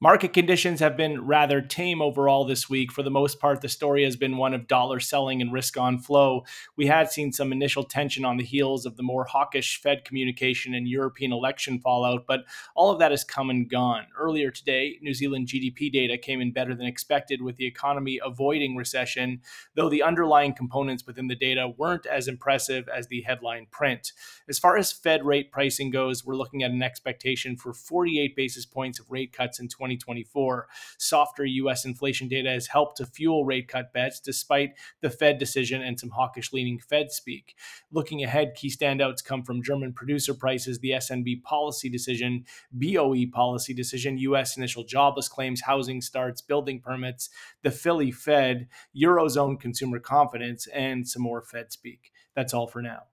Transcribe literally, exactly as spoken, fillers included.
Market conditions have been rather tame overall this week. For the most part, the story has been one of dollar selling and risk on flow. We had seen some initial tension on the heels of the more hawkish Fed communication and European election fallout, but all of that has come and gone. Earlier today, New Zealand G D P data came in better than expected, with the economy avoiding recession, though the underlying components within the data weren't as impressive as the headline print. As far as Fed rate pricing goes, we're looking at an expectation for forty-eight basis points of rate cuts in twenty twenty-four. Softer U S inflation data has helped to fuel rate cut bets despite the Fed decision and some hawkish leaning Fed speak. Looking ahead, key standouts come from German producer prices, the S N B policy decision, B O E policy decision, U S initial jobless claims, housing starts, building permits, the Philly Fed, Eurozone consumer confidence, and some more Fed speak. That's all for now.